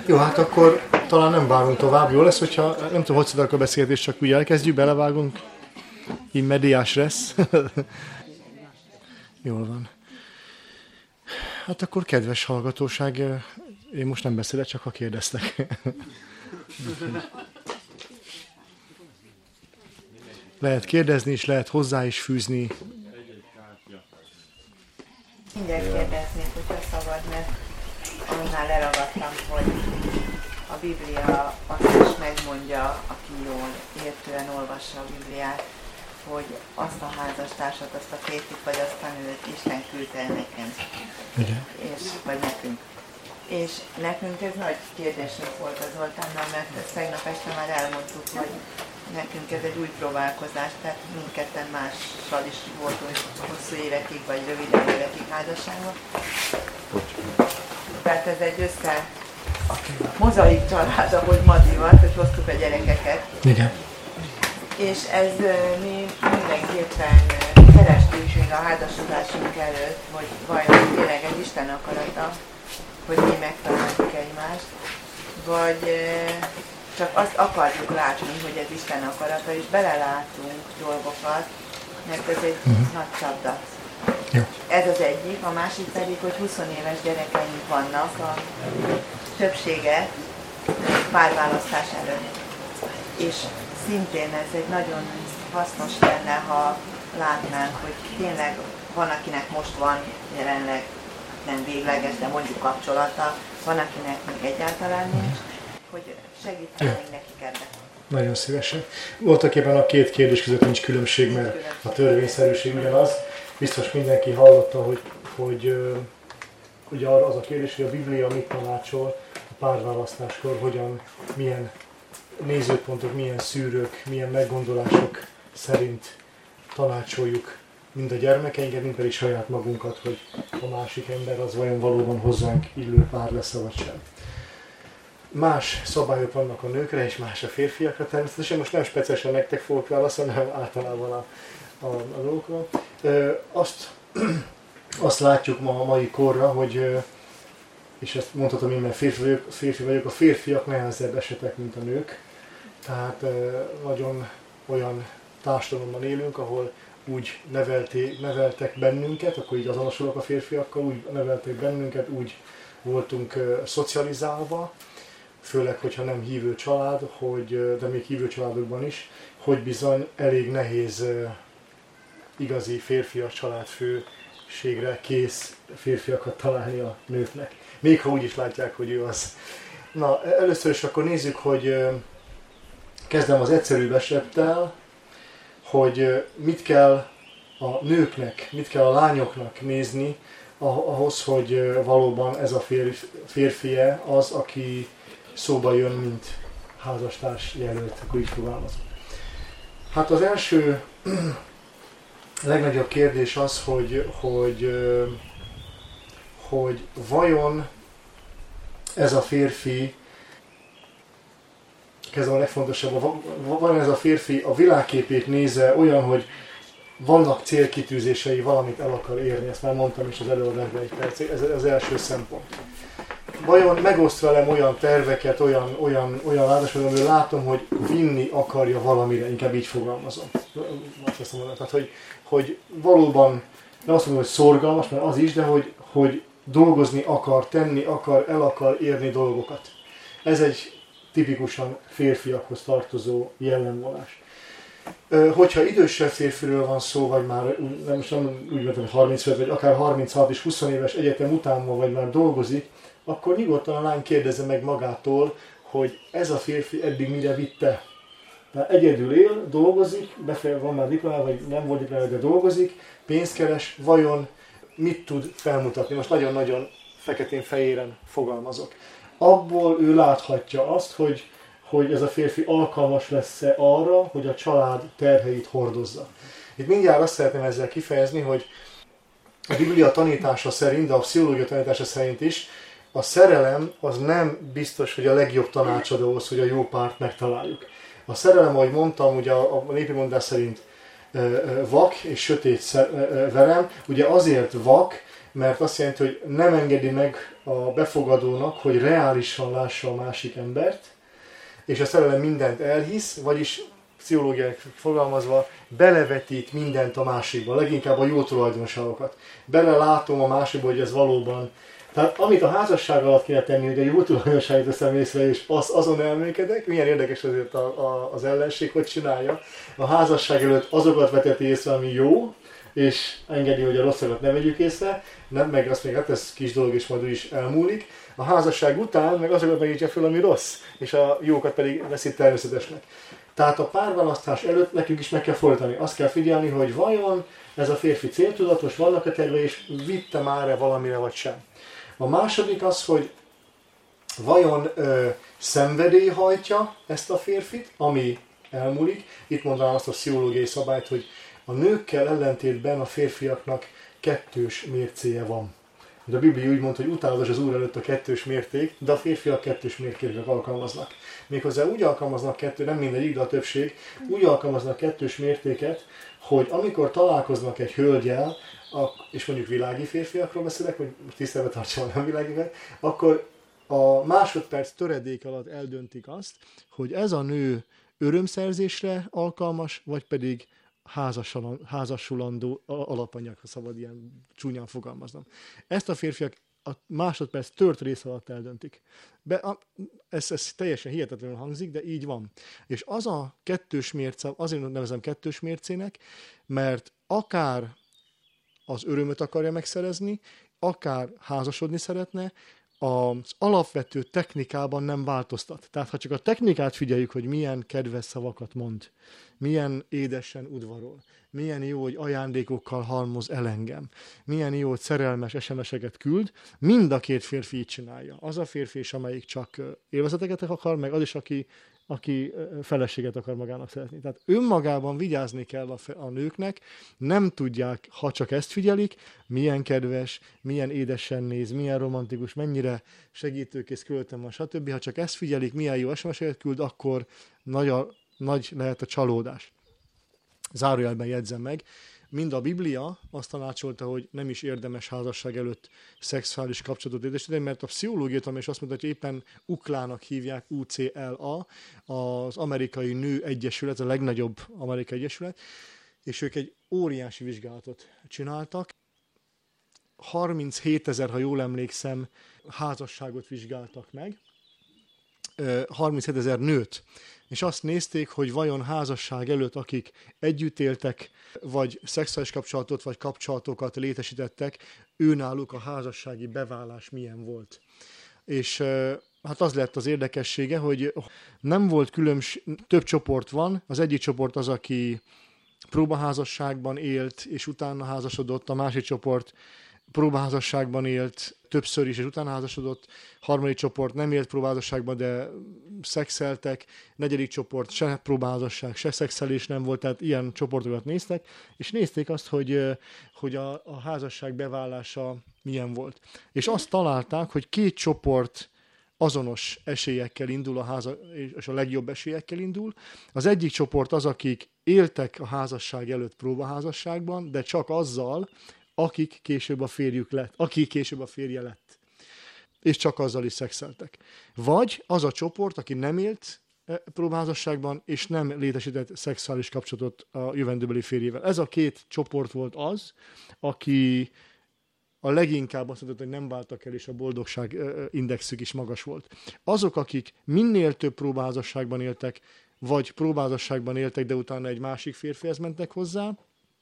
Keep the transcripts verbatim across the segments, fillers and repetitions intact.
Jó, hát akkor talán nem várunk tovább. Jó lesz, hogyha nem tudom, hogy szedek a beszélgetést, csak úgy elkezdjük, belevágunk. In medias res. Jól van. Hát akkor kedves hallgatóság, én most nem beszélek, csak ha kérdeztek. Lehet kérdezni is, lehet hozzá is fűzni. Mindjárt kérdeznék, hogyha szabad, mert annál leragadtam, hogy a Biblia azt is megmondja, aki jól értően olvassa a Bibliát, hogy azt a házastársat, azt a férfit vagy azt a nőt Isten küldte el nekem. Igen. És, vagy nekünk. És nekünk ez nagy kérdésünk volt az Zoltánnal, mert ezt tegnap este már elmondtuk, hogy nekünk ez egy új próbálkozás, tehát mindketten mással is voltunk hosszú évekig, vagy rövidebb évekig házasságban. Tehát ez egy össze mozaik család, ahogy ma divat, hogy hoztuk a gyerekeket. Igen. És ez mi mindenképpen kerestük még a házasodásunk előtt, hogy vajon tényleg ez Isten akarata, hogy mi megtaláljuk egymást, vagy csak azt akarjuk látni, hogy ez Isten akarata, és belelátunk dolgokat, mert ez egy uh-huh. nagy csapda. Jó. Ez az egyik, a másik pedig, hogy húsz éves gyerekeink vannak, a többsége párválasztás előtt. És szintén ez egy nagyon hasznos lenne, ha látnánk, hogy tényleg van, akinek most van jelenleg nem végleges, de mondjuk kapcsolata, van, akinek még egyáltalán nincs, hogy segítenénk nekik ebben. Nagyon szívesen. Voltak éppen a két kérdés között nincs különbség, mert a törvényszerűség ugyanaz. Biztos mindenki hallotta, hogy, hogy ugye az a kérdés, hogy a Biblia mit tanácsol a párválasztáskor, hogyan, milyen nézőpontok, milyen szűrők, milyen meggondolások szerint tanácsoljuk mind a gyermekeinket, mind pedig saját magunkat, hogy a másik ember az vajon valóban hozzánk illő pár lesz, vagy sem. Más szabályok vannak a nőkre, és más a férfiakra természetesen. Most nem speciálisan nektek fogok válaszolni, hanem általában a, a, a dolgokról. Azt, azt látjuk ma a mai korra, hogy, és ezt mondhatom én, mert férfi vagyok, férfi vagyok, a férfiak nehezebb esetek, mint a nők. Tehát nagyon olyan társadalomban élünk, ahol úgy nevelté, neveltek bennünket, akkor így azonosulok a férfiakkal, úgy neveltek bennünket, úgy voltunk uh, szocializálva, főleg, hogyha nem hívő család, hogy, de még hívő családokban is, hogy bizony elég nehéz uh, igazi férfias családfőségre kész férfiakat találni a nőknek. Még ha úgy is látják, hogy ő az. Na, először is akkor nézzük, hogy uh, kezdem az egyszerűbb esettel, hogy mit kell a nőknek, mit kell a lányoknak nézni ahhoz, hogy valóban ez a férfi, férfie az, aki szóba jön, mint házastárs jelölt, akkor így fogalmazom. Hát az első legnagyobb kérdés az, hogy, hogy, hogy vajon ez a férfi, ez a legfontosabb, vajon ez a férfi a világképét nézze olyan, hogy vannak célkitűzései, valamit el akar érni, ezt már mondtam is az előadásban egy percig, ez az első szempont. Vajon megoszt velem olyan terveket, olyan, olyan, olyan látásokat, amiről látom, hogy vinni akarja valamire, inkább így fogalmazom. Azt mondom, tehát, hogy, hogy valóban, nem azt mondom, hogy szorgalmas, mert az is, de hogy, hogy dolgozni akar, tenni akar, el akar érni dolgokat. Ez egy tipikusan férfiakhoz tartozó jellemvonás. Hogyha idősebb férfiről van szó, vagy már nem, nem úgy mondtam, hogy harmincöt, vagy akár harminchat és húsz éves egyetem után van, vagy már dolgozik, akkor nyugodtan a lány kérdezze meg magától, hogy ez a férfi eddig mire vitte. Mert egyedül él, dolgozik, befeje, van már diplomá, vagy nem volt diplomá, de dolgozik, pénzt keres, vajon mit tud felmutatni? Most nagyon-nagyon feketén-fehéren fogalmazok. Abból ő láthatja azt, hogy, hogy ez a férfi alkalmas lesz-e arra, hogy a család terheit hordozza. Itt mindjárt azt szeretném ezzel kifejezni, hogy a Biblia tanítása szerint, de a pszichológia tanítása szerint is, a szerelem az nem biztos, hogy a legjobb tanácsadóhoz, hogy a jó párt megtaláljuk. A szerelem, ahogy mondtam, ugye a népi mondás szerint vak és sötét verem, ugye azért vak, mert azt jelenti, hogy nem engedi meg a befogadónak, hogy reálisan lássa a másik embert, és a szerelem mindent elhisz, vagyis pszichológiai fogalmazva belevetít mindent a másikba, leginkább a jó tulajdonságokat. Belelátom a másikba, hogy ez valóban. Tehát amit a házasság alatt kéne tenni, hogy a jó tulajdonságot veszem észre, és az, azon elmélkedek, milyen érdekes azért a, a, az ellenség, hogy csinálja. A házasság előtt azokat veteti észre, ami jó, és engedi, hogy a rosszakat ne vegyük észre, nem, meg azt még, hát ez kis dolog, és majd úgy is elmúlik. A házasság után meg azokat megítja föl, ami rossz, és a jókat pedig veszi természetesnek. Tehát a párválasztás előtt nekünk is meg kell fordítani. Azt kell figyelni, hogy vajon ez a férfi céltudatos, vannak a terve, és vitte már-e valamire, vagy sem. A második az, hogy vajon ö, szenvedély hajtja ezt a férfit, ami elmúlik. Itt mondanám azt a pszichológiai szabályt, hogy a nőkkel ellentétben a férfiaknak kettős mércéje van. De a Biblia úgy mondta, hogy utálatos az Úr előtt a kettős mérték, de a férfiak kettős mértéket alkalmaznak. Méghozzá úgy alkalmaznak kettő, nem mindegyik, de a többség, úgy alkalmaznak kettős mértéket, hogy amikor találkoznak egy hölgyel, és mondjuk világi férfiakról beszélek, hogy tiszteletbe tartsam a nem világi férfiak, akkor a másodperc töredék alatt eldöntik azt, hogy ez a nő örömszerzésre alkalmas, vagy pedig házasulandó alapanyag, ha szabad ilyen csúnyán fogalmaznom. Ezt a férfiak a másodperc tört rész alatt eldöntik. Be, a, ez, ez teljesen hihetetlenül hangzik, de így van. És az a kettős mérce, azért nevezem kettős mércének, mert akár az örömöt akarja megszerezni, akár házasodni szeretne, az alapvető technikában nem változtat. Tehát ha csak a technikát figyeljük, hogy milyen kedves szavakat mond, milyen édesen udvarol, milyen jó, hogy ajándékokkal halmoz el engem, milyen jó, hogy szerelmes es em es-eket küld, mind a két férfi így csinálja. Az a férfi is, amelyik csak élvezeteket akar, meg az is, aki, aki feleséget akar magának szeretni. Tehát önmagában vigyázni kell a, a nőknek, nem tudják, ha csak ezt figyelik, milyen kedves, milyen édesen néz, milyen romantikus, mennyire segítőkész költem van, stb. Ha csak ezt figyelik, milyen jó es em es-eket küld, akkor nagy, a, nagy lehet a csalódás. Zárójelben jegyzem meg, mind a Biblia azt tanácsolta, hogy nem is érdemes házasság előtt szexuális kapcsolatot létesíteni, mert a pszichológia tanulmány is azt mondta, hogy éppen uklának hívják, u cé el a, az Amerikai Nő Egyesület, a legnagyobb amerikai egyesület, és ők egy óriási vizsgálatot csináltak. harminchétezer, ha jól emlékszem, házasságot vizsgáltak meg, harminchétezer nőt, és azt nézték, hogy vajon házasság előtt, akik együtt éltek, vagy szexuális kapcsolatot, vagy kapcsolatokat létesítettek, őnáluk a házassági beválás milyen volt. És hát az lett az érdekessége, hogy nem volt különbség, több csoport van, az egyik csoport az, aki próbaházasságban élt, és utána házasodott, a másik csoport próbaházasságban élt, többször is, és utána házasodott, harmadik csoport nem élt próbaházasságban, de szexeltek, negyedik csoport se próbaházasság, se szexelés nem volt, tehát ilyen csoportokat néztek, és nézték azt, hogy, hogy a, a házasság beválása milyen volt. És azt találták, hogy két csoport azonos esélyekkel indul, a háza, és a legjobb esélyekkel indul. Az egyik csoport az, akik éltek a házasság előtt próbaházasságban, de csak azzal, akik később a férjük lett, aki később a férje lett. És csak azzal is szexeltek. Vagy az a csoport, aki nem élt próbaházasságban, és nem létesített szexuális kapcsolatot a jövendőbeli férjével. Ez a két csoport volt az, aki a leginkább azt mondta, hogy nem váltak el, és a boldogság indexük is magas volt. Azok, akik minél több próbaházasságban éltek, vagy próbaházasságban éltek, de utána egy másik férfihez mentek hozzá,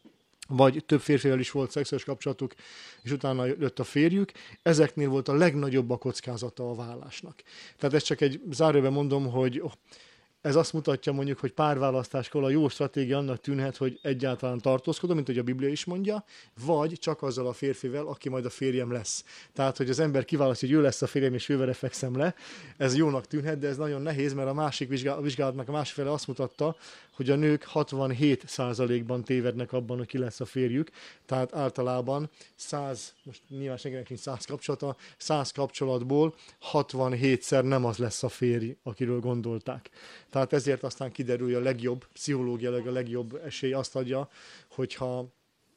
vagy több férfivel is volt szexuális kapcsolatuk, és utána jött a férjük, ezeknél volt a legnagyobb a kockázata a válásnak. Tehát ezt csak egy zárójelben mondom, hogy ez azt mutatja mondjuk, hogy párválasztáskor a jó stratégia annak tűnhet, hogy egyáltalán tartózkodom, mint hogy a Biblia is mondja, vagy csak azzal a férfivel, aki majd a férjem lesz. Tehát, hogy az ember kiválasztja, hogy ő lesz a férjem, és ővele fekszem le, ez jónak tűnhet, de ez nagyon nehéz, mert a másik vizsgálatnak a másik fele azt mutatta, hogy a nők hatvanhét százalékban tévednek abban, hogy ki lesz a férjük, tehát általában száz, most nyilván senkinek nincs száz kapcsolata, száz kapcsolatból hatvanhétszer nem az lesz a férj, akiről gondolták. Tehát ezért aztán kiderül, hogy a legjobb, pszichológiailag a legjobb esély azt adja, hogyha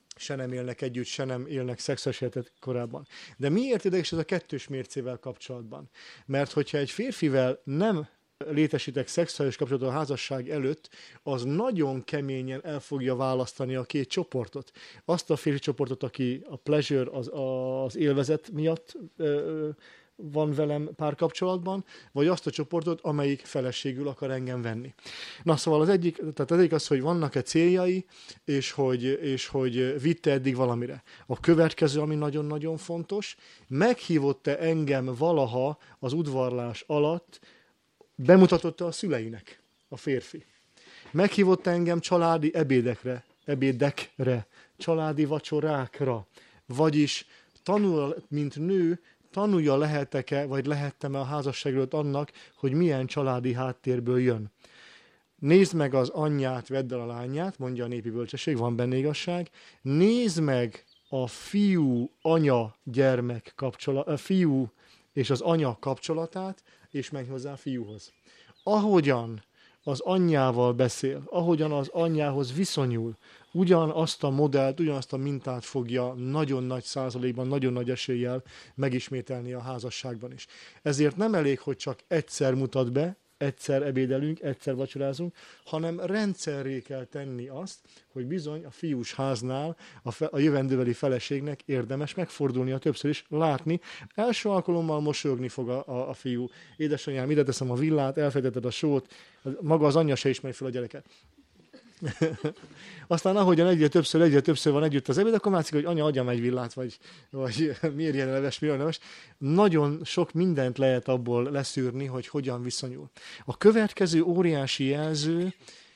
se nem élnek együtt, se nem élnek szexuális életet korábban. De miért érdekes ez a kettős mércével kapcsolatban? Mert hogyha egy férfivel nem létesítek szexuális kapcsolatot a házasság előtt, az nagyon keményen el fogja választani a két csoportot. Azt a férfi csoportot, aki a pleasure, az, az élvezet miatt ö, van velem párkapcsolatban, vagy azt a csoportot, amelyik feleségül akar engem venni. Na szóval az egyik, tehát az egyik az, hogy vannak-e céljai, és hogy, és hogy vitte eddig valamire. A következő, ami nagyon-nagyon fontos, meghívott-e engem valaha az udvarlás alatt, bemutatott-e a szüleinek a férfi. Meghívott engem családi ebédekre, ebédekre, családi vacsorákra, vagyis tanul, mint nő, tanulja lehetek-e, vagy lehettem-e a házasságról annak, hogy milyen családi háttérből jön. Nézd meg az anyját, vedd el a lányát, mondja a népi bölcsesség, van benne igazság. Nézd meg a fiú-anya-gyermek kapcsolat, a fiú és az anya kapcsolatát, és menj hozzá a fiúhoz. Ahogyan az anyjával beszél, ahogyan az anyjához viszonyul, ugyanazt a modellt, ugyanazt a mintát fogja nagyon nagy százalékban, nagyon nagy eséllyel megismételni a házasságban is. Ezért nem elég, hogy csak egyszer mutat be, egyszer ebédelünk, egyszer vacsorázunk, hanem rendszerré kell tenni azt, hogy bizony a fiús háznál a, fe, a jövendőbeli feleségnek érdemes megfordulnia többször is, látni. Első alkalommal mosolyogni fog a, a, a fiú. Édesanyám, ide teszem a villát, elfejtetted a sót, maga az anyja se ismeri fel a gyereket. Aztán ahogyan egyre többször, egyre többször van együtt az ebéd, akkor látszik, hogy anya, adjam egy villát, vagy, vagy miért ilyen leves, miért leves. Nagyon sok mindent lehet abból leszűrni, hogy hogyan viszonyul. A következő óriási jelző,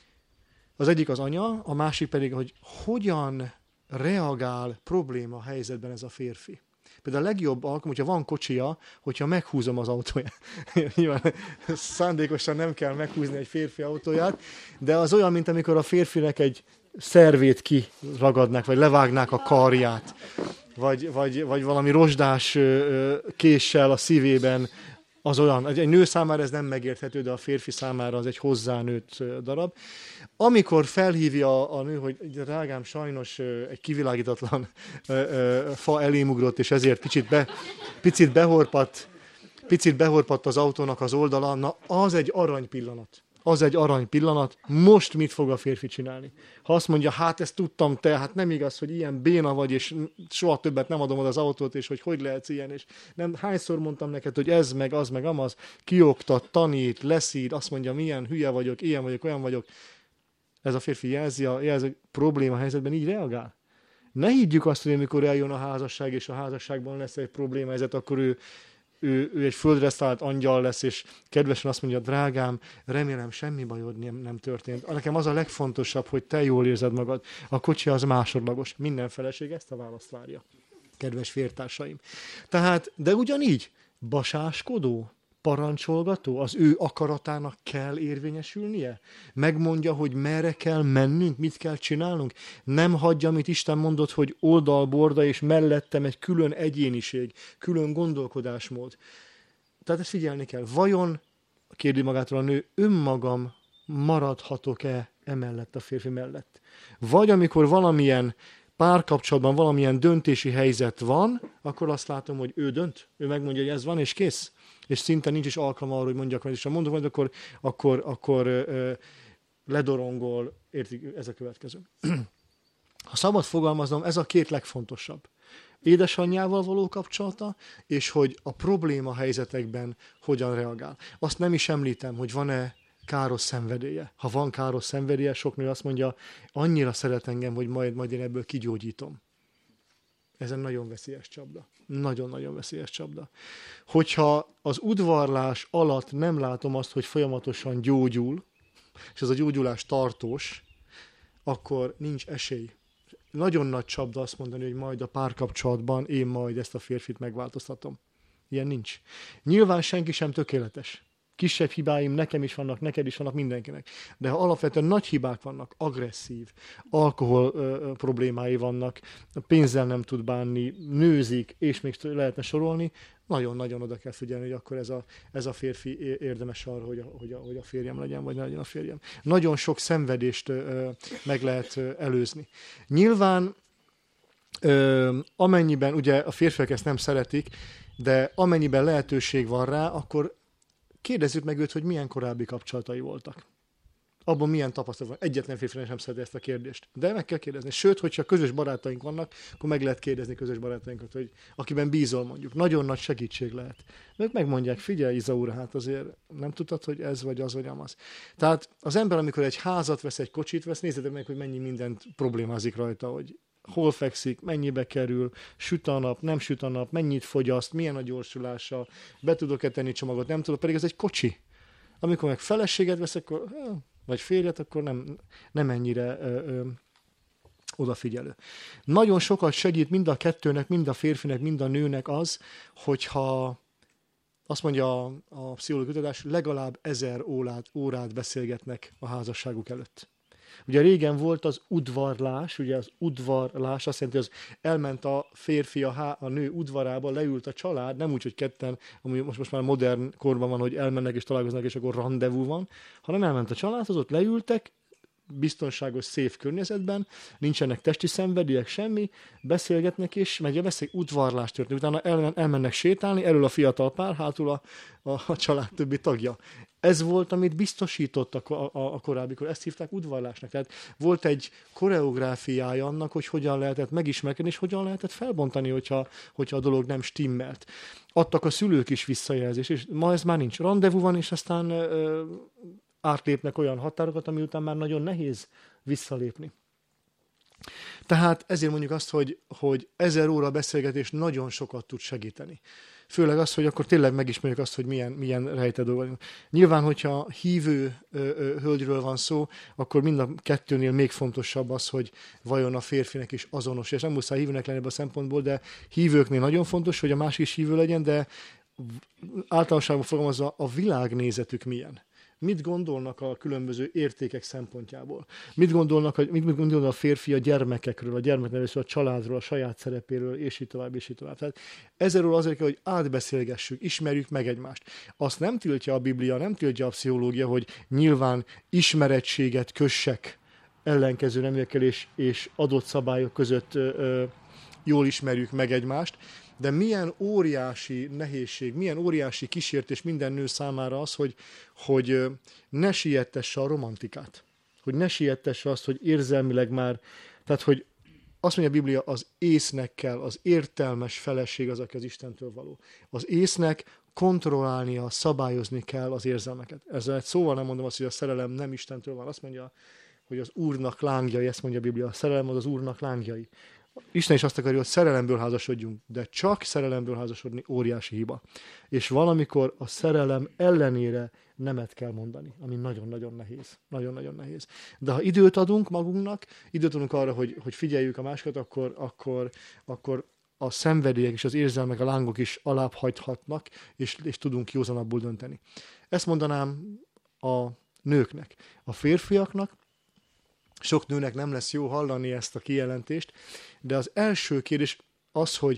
az egyik az anya, a másik pedig, hogy hogyan reagál probléma helyzetben ez a férfi. Például a legjobb alkalom, hogyha van kocsia, hogyha meghúzom az autóját. Nyilván szándékosan nem kell meghúzni egy férfi autóját, de az olyan, mint amikor a férfinek egy szervét kiragadnák, vagy levágnák a karját, vagy, vagy, vagy valami rozsdás késsel a szívében, az olyan. Egy nő számára ez nem megérthető, de a férfi számára az egy hozzánőtt darab. Amikor felhívja a nő, hogy drágám, sajnos egy kivilágítatlan fa elém ugrott, és ezért kicsit be, picit behorpadt, picit behorpadt az autónak az oldala, na az egy arany pillanat. Az egy arany pillanat, most mit fog a férfi csinálni? Ha azt mondja, hát ezt tudtam te, hát nem igaz, hogy ilyen béna vagy, és soha többet nem adom oda az autót, és hogy hogy lehetsz ilyen, és nem, hányszor mondtam neked, hogy ez, meg az, meg amaz, kioktat, tanít, leszíd, azt mondja, milyen hülye vagyok, ilyen vagyok, olyan vagyok. Ez a férfi jelzi, a, jelzi a probléma helyzetben így reagál. Ne higgyük azt, hogy amikor eljön a házasság, és a házasságban lesz egy probléma helyzet, akkor ő Ő, ő egy földre szállt angyal lesz, és kedvesen azt mondja, drágám, remélem semmi bajod nem, nem történt. Nekem az a legfontosabb, hogy te jól érzed magad. A kocsi az másodlagos. Minden feleség ezt a választ várja. Kedves fértársaim. Tehát, de ugyanígy, basáskodó, parancsolgató, az ő akaratának kell érvényesülnie? Megmondja, hogy merre kell mennünk, mit kell csinálnunk? Nem hagyja, amit Isten mondott, hogy oldalborda, és mellettem egy külön egyéniség, külön gondolkodásmód. Tehát ezt figyelni kell. Vajon, kérdi magától a nő, önmagam maradhatok-e emellett a férfi mellett? Vagy amikor valamilyen párkapcsolatban valamilyen döntési helyzet van, akkor azt látom, hogy ő dönt, ő megmondja, hogy ez van, és kész. És szinte nincs is alkalma arra, hogy mondjak, és ha mondom, hogy akkor, akkor, akkor ö, ledorongol, értik, ez a következő. Ha szabad fogalmaznom, ez a két legfontosabb. Édesanyjával való kapcsolata, és hogy a probléma helyzetekben hogyan reagál. Azt nem is említem, hogy van-e káros szenvedélye. Ha van káros szenvedélye, sok nő azt mondja, annyira szeret engem, hogy majd, majd én ebből kigyógyítom. Ez egy nagyon veszélyes csapda. Nagyon-nagyon veszélyes csapda. Hogyha az udvarlás alatt nem látom azt, hogy folyamatosan gyógyul, és ez a gyógyulás tartós, akkor nincs esély. Nagyon nagy csapda azt mondani, hogy majd a párkapcsolatban én majd ezt a férfit megváltoztatom. Ilyen nincs. Nyilván senki sem tökéletes. Kisebb hibáim nekem is vannak, neked is vannak, mindenkinek. De ha alapvetően nagy hibák vannak, agresszív, alkohol ö, problémái vannak, pénzzel nem tud bánni, nőzik, és még lehetne sorolni, nagyon-nagyon oda kell figyelni, hogy akkor ez a, ez a férfi érdemes arra, hogy a, hogy, a, hogy a férjem legyen, vagy ne legyen a férjem. Nagyon sok szenvedést ö, meg lehet ö, előzni. Nyilván Ö, amennyiben, ugye a férfiak ezt nem szeretik, de amennyiben lehetőség van rá, akkor kérdezzük meg őt, hogy milyen korábbi kapcsolatai voltak. Abban milyen tapasztalat van. Egyetlen férfi sem szereti ezt a kérdést. De meg kell kérdezni. Sőt, hogyha közös barátaink vannak, akkor meg lehet kérdezni közös barátainkat, hogy akiben bízol mondjuk. Nagyon nagy segítség lehet. Ők megmondják, figyelj Izaura, hát azért nem tudtad, hogy ez vagy az vagy amaz. Tehát az ember, amikor egy házat vesz, egy kocsit vesz, nézzétek meg, hogy mennyi mindent problémázik rajta, hogy hol fekszik, mennyibe kerül, süt a nap, nem süt a nap, mennyit fogyaszt, milyen a gyorsulása, be tudok-e tenni csomagot, nem tudok, pedig ez egy kocsi. Amikor meg feleséget vesz, akkor, vagy férjet, akkor nem, nem ennyire ö, ö, odafigyelő. Nagyon sokat segít mind a kettőnek, mind a férfinek, mind a nőnek az, hogyha azt mondja a, a pszichológiai kutatás, legalább ezer órát, órát beszélgetnek a házasságuk előtt. Ugye régen volt az udvarlás, ugye az udvarlás azt jelenti, hogy az elment a férfi a, há, a nő udvarába, leült a család, nem úgy, hogy ketten, ami most, most már modern korban van, hogy elmennek és találkoznak, és akkor rendezvú van, hanem elment a család, az ott leültek, biztonságos, szép környezetben, nincsenek testi szenvedélyek, semmi, beszélgetnek, és megy a beszél, udvarlás történik. Utána el, elmennek sétálni, elől a fiatal pár, hátul a, a, a család többi tagja. Ez volt, amit biztosítottak a, a, a korábbikor, ezt hívták udvarlásnak. Tehát volt egy koreográfiája annak, hogy hogyan lehetett megismerkedni, és hogyan lehetett felbontani, hogyha, hogyha a dolog nem stimmelt. Adtak a szülők is visszajelzést, és ma ez már nincs. Rendezvú van, és aztán ö, átlépnek olyan határokat, ami után már nagyon nehéz visszalépni. Tehát ezért mondjuk azt, hogy, hogy ezer óra beszélgetés nagyon sokat tud segíteni. Főleg az, hogy akkor tényleg megismerjük azt, hogy milyen, milyen rejtett dolgok. Nyilván, hogyha hívő ö, ö, hölgyről van szó, akkor mind a kettőnél még fontosabb az, hogy vajon a férfinek is azonos. És nem muszáj hívőnek lenni ebből a szempontból, de hívőknél nagyon fontos, hogy a másik is hívő legyen, de általánosságban fogalmazva a világnézetük milyen. Mit gondolnak a különböző értékek szempontjából? Mit gondolnak, mit gondolnak a férfi a gyermekekről, a gyermeknevelésről, a családról, a saját szerepéről, és így tovább, és így tovább. Tehát ezerről azért kell, hogy átbeszélgessük, ismerjük meg egymást. Azt nem tiltja a Biblia, nem tiltja a pszichológia, hogy nyilván ismerettséget kössek ellenkező neműekkel és, és adott szabályok között ö, ö, jól ismerjük meg egymást. De milyen óriási nehézség, milyen óriási kísértés minden nő számára az, hogy, hogy ne siettesse a romantikát. Hogy ne siettesse azt, hogy érzelmileg már, tehát hogy azt mondja a Biblia, az észnek kell, az értelmes feleség az, aki az Istentől való. Az észnek kontrollálnia, szabályozni kell az érzelmeket. Ezzel egy szóval nem mondom azt, hogy a szerelem nem Istentől van. Azt mondja, hogy az Úrnak lángjai, ezt mondja a Biblia, a szerelem az az Úrnak lángjai. Isten is azt akarja, hogy szerelemből házasodjunk, de csak szerelemből házasodni óriási hiba. És valamikor a szerelem ellenére nemet kell mondani, ami nagyon-nagyon nehéz. Nagyon-nagyon nehéz. De ha időt adunk magunknak, időt adunk arra, hogy, hogy figyeljük a másikat, akkor, akkor, akkor a szenvedélyek és az érzelmek, a lángok is alább hagyhatnak, és, és tudunk józanabbul dönteni. Ezt mondanám a nőknek. A férfiaknak, sok nőnek nem lesz jó hallani ezt a kijelentést, de az első kérdés az, hogy,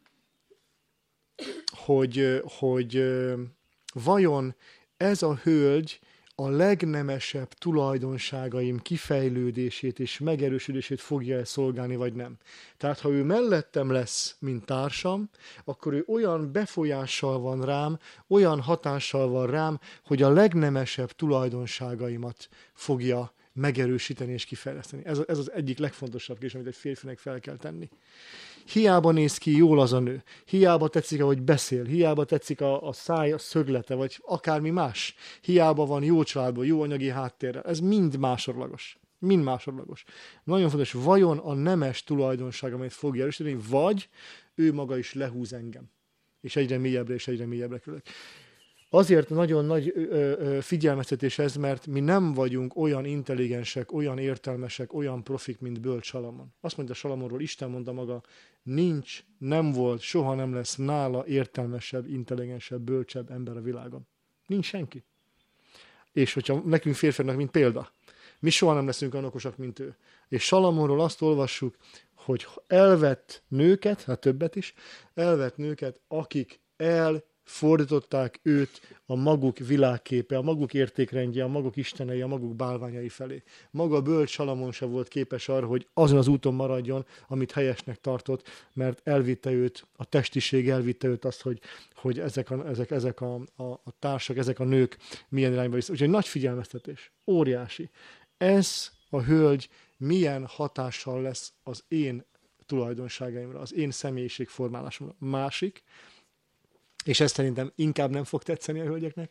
hogy, hogy vajon ez a hölgy a legnemesebb tulajdonságaim kifejlődését és megerősödését fogja-e szolgálni, vagy nem. Tehát, ha ő mellettem lesz, mint társam, akkor ő olyan befolyással van rám, olyan hatással van rám, hogy a legnemesebb tulajdonságaimat fogja megerősíteni és kifejleszteni. Ez, ez az egyik legfontosabb kérdés, amit egy férfinek fel kell tenni. Hiába néz ki jól az a nő, hiába tetszik, ahogy beszél, hiába tetszik a, a száj, a szöglete, vagy akármi más, hiába van jó családból, jó anyagi háttérrel, ez mind másodlagos. Mind másodlagos. Nagyon fontos, vajon a nemes tulajdonság, amit fogja erősíteni, vagy ő maga is lehúz engem. És egyre mélyebbre és egyre mélyebbre kerülök. Azért nagyon nagy ö, ö, figyelmeztetés ez, mert mi nem vagyunk olyan intelligensek, olyan értelmesek, olyan profik, mint bölcs Salamon. Azt mondja Salamonról, Isten mondta maga, nincs, nem volt, soha nem lesz nála értelmesebb, intelligensebb, bölcsebb ember a világon. Nincs senki. És hogyha nekünk férfiaknak, mint példa, mi soha nem leszünk olyan okosak, mint ő. És Salamonról azt olvassuk, hogy elvett nőket, hát többet is, elvett nőket, akik el fordították őt a maguk világképe, a maguk értékrendje, a maguk istenei, a maguk bálványai felé. Maga bölcs Salamon sem volt képes arra, hogy azon az úton maradjon, amit helyesnek tartott, mert elvitte őt, a testiség elvitte őt azt, hogy, hogy ezek, a, ezek, ezek a, a, a társak, ezek a nők milyen irányba visznek. Úgyhogy nagy figyelmeztetés, óriási. Ez a hölgy milyen hatással lesz az én tulajdonságaimra, az én személyiségformálásomra. Másik, és ez szerintem inkább nem fog tetszeni a hölgyeknek,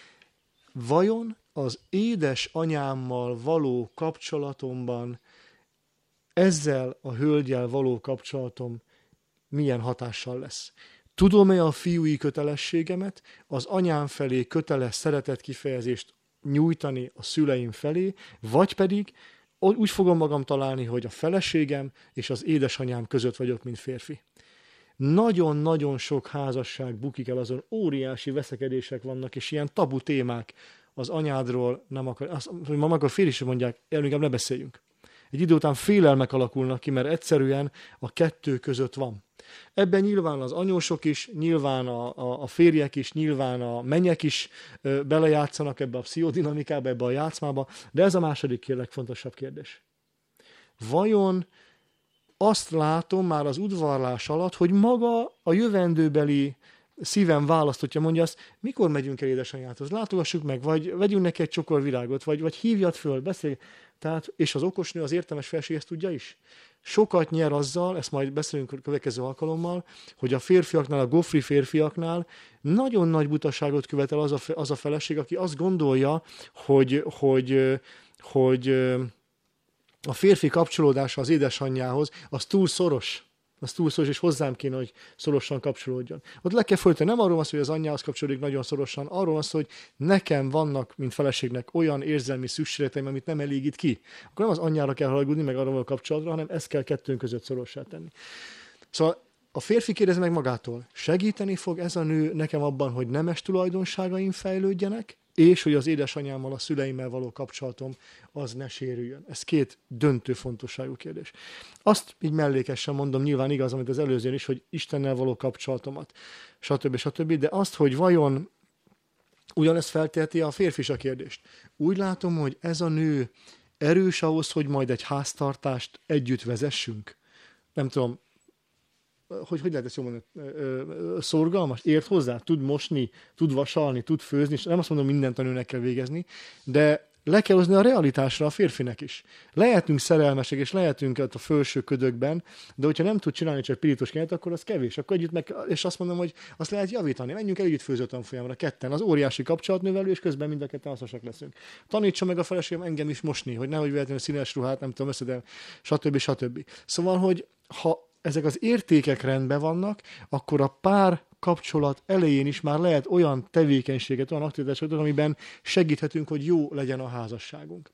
vajon az édes anyámmal való kapcsolatomban ezzel a hölgyel való kapcsolatom milyen hatással lesz? Tudom-e a fiúi kötelességemet, az anyám felé köteles szeretetkifejezést nyújtani a szüleim felé, vagy pedig úgy fogom magam találni, hogy a feleségem és az édesanyám között vagyok, mint férfi. Nagyon-nagyon sok házasság bukik el, azon óriási veszekedések vannak, és ilyen tabu témák az anyádról nem akar. Azt, hogy ma meg a férj is mondják, inkább ne beszéljünk. Egy idő után félelmek alakulnak ki, mert egyszerűen a kettő között van. Ebben nyilván az anyósok is, nyilván a, a, a férjek is, nyilván a menyek is ö, belejátszanak ebbe a pszichodinamikába, ebbe a játszmába, de ez a második legfontosabb kérdés. Vajon azt látom már az udvarlás alatt, hogy maga a jövendőbeli szívem választotja, mondja azt, mikor megyünk el édesanyjáthoz, látogassuk meg, vagy vegyünk neki egy csokor virágot, vagy, vagy hívjad föl, beszélj. Tehát, és az okosnő, az értelmes felség ezt tudja is. Sokat nyer azzal, ezt majd beszélünk a következő alkalommal, hogy a férfiaknál, a gofri férfiaknál nagyon nagy butaságot követel az a, az a feleség, aki azt gondolja, hogy, hogy, hogy a férfi kapcsolódása az édesanyjához, az túl szoros. Az túl szoros, és hozzám kéne, hogy szorosan kapcsolódjon. Ott le kell folytani. Nem arról van szó, hogy az anyjához kapcsolódik nagyon szorosan, arról van szó, hogy nekem vannak, mint feleségnek, olyan érzelmi szükségleteim, amit nem elégít ki. Akkor nem az anyjára kell haragudni, meg arról a kapcsolatra, hanem ezt kell kettőnk között szorossá tenni. Szóval a férfi kérdez meg magától, segíteni fog ez a nő nekem abban, hogy nemes tulajdonságaim fejlődjenek, és hogy az édesanyámmal, a szüleimmel való kapcsolatom az ne sérüljön. Ez két döntő fontosságú kérdés. Azt így mellékesen mondom, nyilván igaz, amit az előzőn is, hogy Istennel való kapcsolatomat, stb. stb. De azt, hogy vajon ugyanezt felteheti a férfi is a kérdést. Úgy látom, hogy ez a nő erős ahhoz, hogy majd egy háztartást együtt vezessünk. Nem tudom, hogy hogy lehet ezt jól mondani, szorgalmas, ért hozzá, tud mosni, tud vasalni, tud főzni, és nem azt mondom, mindent a nőnek kell végezni, de le kell hozni a realitásra a férfinek is. Lehetünk szerelmesek, és lehetünk a felső ködökben, de hogyha nem tud csinálni csak pirítos kenyeret, akkor az kevés. Akkor együtt meg, és azt mondom, hogy azt lehet javítani. Menjünk el együtt főző tanfolyamra, ketten. Az óriási kapcsolatnövelő, és közben mind a ketten hasznosak leszünk. Tanítsa meg a feleségem engem is mosni, hogy nehogy véletlenül színes ruhát, nem tudom, összedel, stb. stb. Szóval, hogy ha ezek az értékek rendben vannak, akkor a pár kapcsolat elején is már lehet olyan tevékenységet, olyan aktivitásokat, amiben segíthetünk, hogy jó legyen a házasságunk.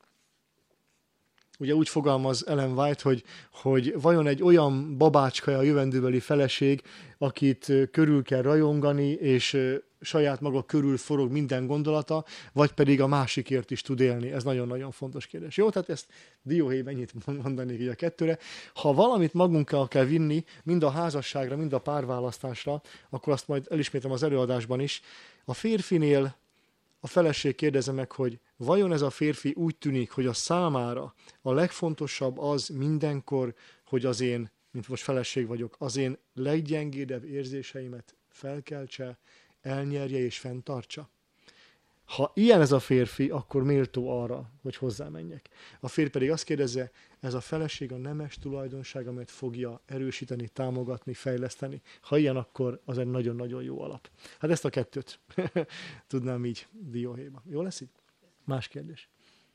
Ugye úgy fogalmaz Ellen White, hogy, hogy vajon egy olyan babácska a jövendőbeli feleség, akit körül kell rajongani, és saját maga körül forog minden gondolata, vagy pedig a másikért is tud élni. Ez nagyon-nagyon fontos kérdés. Jó, tehát ezt dióhéj mennyit mondanék így a kettőre. Ha valamit magunkkal kell vinni, mind a házasságra, mind a párválasztásra, akkor azt majd elismétlem az előadásban is. A férfinél a feleség kérdezi meg, hogy vajon ez a férfi úgy tűnik, hogy a számára a legfontosabb az mindenkor, hogy az én, mint most feleség vagyok, az én leggyengédebb érzéseimet felkeltse, elnyerje és fenntartsa. Ha ilyen ez a férfi, akkor méltó arra, hogy hozzámenjek. A férfi pedig azt kérdezze, ez a feleség a nemes tulajdonság, amelyet fogja erősíteni, támogatni, fejleszteni. Ha ilyen, akkor az egy nagyon-nagyon jó alap. Hát ezt a kettőt tudnám így dióhéjba. Jó lesz így? Más kérdés.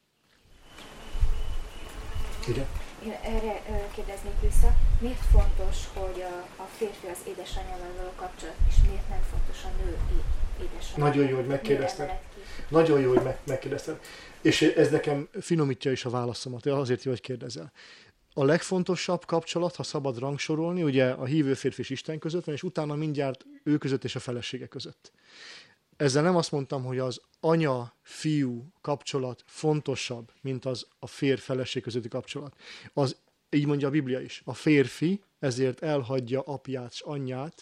Igen? Én erre kérdeznék vissza, miért fontos, hogy a, a férfi az édesanyjával való kapcsolat, és miért nem fontos a nő édesanyja? Nagyon jó, hogy megkérdezted. Nagyon jó, hogy meg, megkérdezted. És ez nekem finomítja is a válaszomat, azért jó, hogy kérdezel. A legfontosabb kapcsolat, ha szabad rangsorolni, ugye a hívő férfi és Isten között van, és utána mindjárt ő között és a felesége között. Ezzel nem azt mondtam, hogy az anya-fiú kapcsolat fontosabb, mint az a férj-feleség közötti kapcsolat. Az, így mondja a Biblia is, a férfi ezért elhagyja apját és anyját,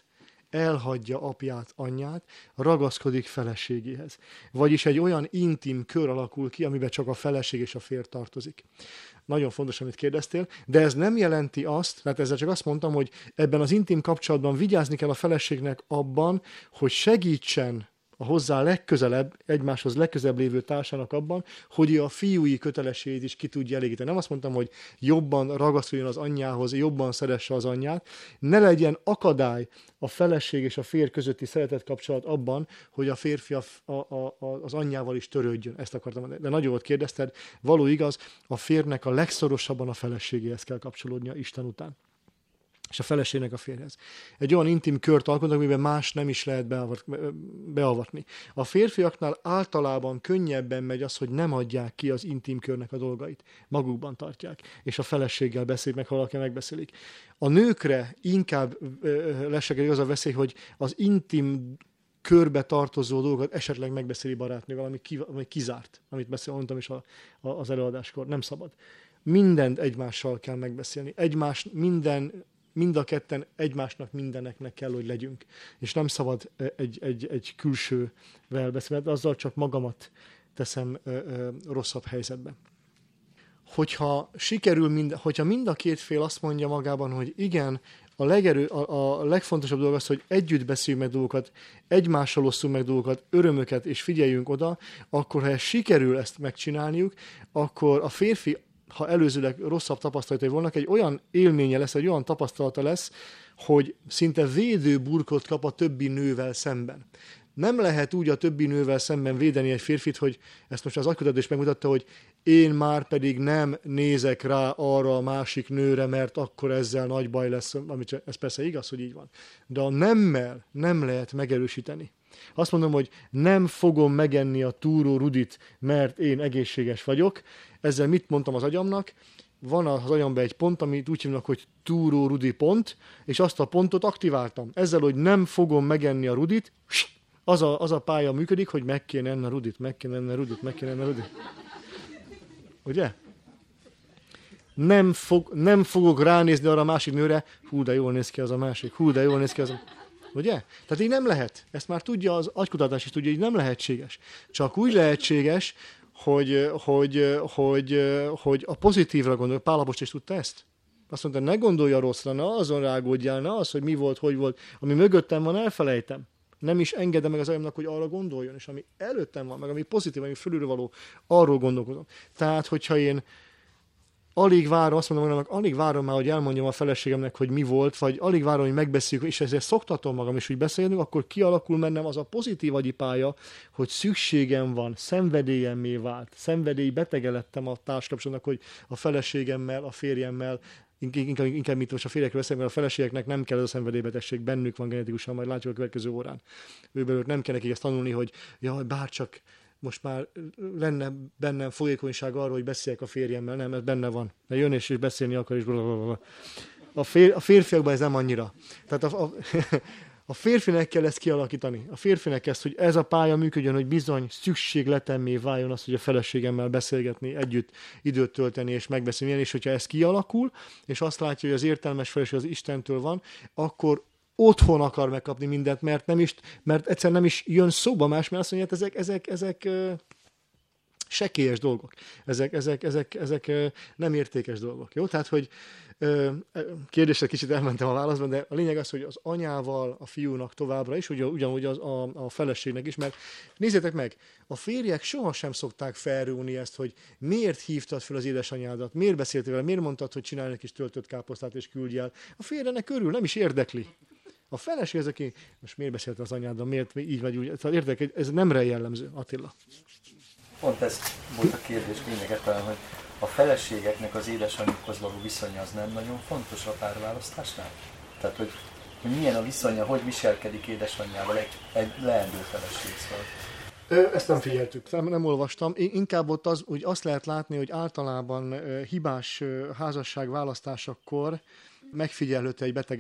elhagyja apját, anyját, ragaszkodik feleségéhez. Vagyis egy olyan intim kör alakul ki, amiben csak a feleség és a férj tartozik. Nagyon fontos, amit kérdeztél, de ez nem jelenti azt, tehát ezzel csak azt mondtam, hogy ebben az intim kapcsolatban vigyázni kell a feleségnek abban, hogy segítsen a hozzá legközelebb, egymáshoz legközelebb lévő társának abban, hogy a fiúi kötelességét is ki tudja elégíteni. Nem azt mondtam, hogy jobban ragaszkodjon az anyjához, jobban szeresse az anyját, ne legyen akadály a feleség és a férj közötti szeretet kapcsolat abban, hogy a férfi a, a, a, az anyjával is törődjön. Ezt akartam mondani. De nagyon volt kérdezted, való igaz, a férjnek a legszorosabban a feleségéhez kell kapcsolódnia Isten után. És a feleségnek a férjhez. Egy olyan intim kört alkotunk, amiben más nem is lehet beavatni. A férfiaknál általában könnyebben megy az, hogy nem adják ki az intim körnek a dolgait. Magukban tartják. És a feleséggel beszélik meg, ha valaki megbeszélik. A nőkre inkább lesekedik az a veszély, hogy az intim körbe tartozó dolgokat esetleg megbeszéli barátnővel, ami, ki, ami kizárt, amit beszél, mondtam is a, a, az előadáskor. Nem szabad. Mindent egymással kell megbeszélni. Egymás minden Mind a ketten egymásnak mindeneknek kell, hogy legyünk. És nem szabad egy, egy, egy külsővel beszélni, mert azzal csak magamat teszem ö, ö, rosszabb helyzetbe. Hogyha sikerül, mind, hogyha mind a két fél azt mondja magában, hogy igen, a, legerő, a, a legfontosabb dolog az, hogy együtt beszéljünk meg dolgokat, egymással osszunk meg dolgokat, örömöket, és figyeljünk oda, akkor ha ez sikerül ezt megcsinálniuk, akkor a férfi, ha előzőleg rosszabb tapasztalatai volnak, egy olyan élménye lesz, egy olyan tapasztalata lesz, hogy szinte védőburkot kap a többi nővel szemben. Nem lehet úgy a többi nővel szemben védeni egy férfit, hogy ezt most az agykutatás megmutatta, hogy én már pedig nem nézek rá arra a másik nőre, mert akkor ezzel nagy baj lesz. Amit, ez persze igaz, hogy így van. De a nemmel nem lehet megerősíteni. Azt mondom, hogy nem fogom megenni a túró rudit, mert én egészséges vagyok. Ezzel mit mondtam az agyamnak? Van az agyamban egy pont, amit úgy hívnak, hogy túró rudi pont, és azt a pontot aktiváltam. Ezzel, hogy nem fogom megenni a rudit, az a, az a pálya működik, hogy meg kéne enni a rudit, meg kéne enni a rudit, meg kéne enni a rudit. Ugye? Nem, fog, nem fogok ránézni arra a másik nőre, hú, de jól néz ki az a másik, hú, de jól néz ki az a... Ugye? Tehát így nem lehet. Ezt már tudja az agykutatás is tudja, hogy nem lehetséges. Csak úgy lehetséges, hogy, hogy, hogy, hogy a pozitívra gondol. Pál apostol is tudta ezt. Azt mondta, ne gondolj a rosszra, ne azon rágódjál, ne az, hogy mi volt, hogy volt. Ami mögöttem van, elfelejtem. Nem is engedem meg az agyamnak, hogy arra gondoljon. És ami előttem van, meg ami pozitív, ami fölülről való, arról gondolkozom. Tehát, hogyha én alig várom, azt mondom magamnak, alig várom már, hogy elmondjam a feleségemnek, hogy mi volt, vagy alig várom, hogy megbeszéljük, és ezért szoktatom magam is, hogy beszélünk, akkor kialakul bennem az a pozitív agyipálya, hogy szükségem van, szenvedélyemmé vált, szenvedély betege lettem a társkapcsolatnak, hogy a feleségemmel, a férjemmel, inkább, inkább mit most a férjekről beszélünk, mert a feleségeknek nem kell ez a szenvedélybetegség, bennük van genetikusan, majd látjuk a következő órán. Őből nem kell nekik ezt tanulni, hogy jaj, bárcsak most már lenne bennem fogékonyság arra, hogy beszéljek a férjemmel. Nem, ez benne van. De jön és beszélni akar, és blablabla. A, fér, a férfiakban ez nem annyira. Tehát a, a, a férfinek kell ezt kialakítani. A férfinek ezt, hogy ez a pálya működjön, hogy bizony szükségletemmé váljon az, hogy a feleségemmel beszélgetni, együtt időt tölteni és megbeszélni. És hogyha ez kialakul, és azt látja, hogy az értelmes feleség az Istentől van, akkor otthon akar megkapni mindent, mert nem is, mert egyszer nem is jön szóba más, mert azt mondja, hogy ezek, ezek, ezek uh, sekélyes dolgok. Ezek, ezek, ezek, ezek uh, nem értékes dolgok. Jó? Tehát, hogy uh, kérdésre kicsit elmentem a válaszban, de a lényeg az, hogy az anyával, a fiúnak továbbra is, ugye, ugyanúgy az, a, a feleségnek is, mert nézzétek meg, a férjek sohasem szokták felrúgni ezt, hogy miért hívtad fel az édesanyádat, miért beszéltél vele, miért mondtad, hogy csinálj egy kis töltött káposztát és küldj el. A férjenek körül nem is érdekli. A feleség az, aki, most miért beszélt az anyáddal, miért így vagy úgy, tehát értek, ez nemre jellemző, Attila. Pont ez volt a kérdés lényege talán, hogy a feleségeknek az édesanyjukhoz való viszonya az nem nagyon fontos a párválasztásnál? Tehát, hogy, hogy milyen a viszonya, hogy viselkedik édesanyjával egy, egy leendő feleség, szóval. Ezt nem figyeltük, nem, nem olvastam. Inkább ott az, hogy azt lehet látni, hogy általában hibás házasság választásakor megfigyelhető egy beteg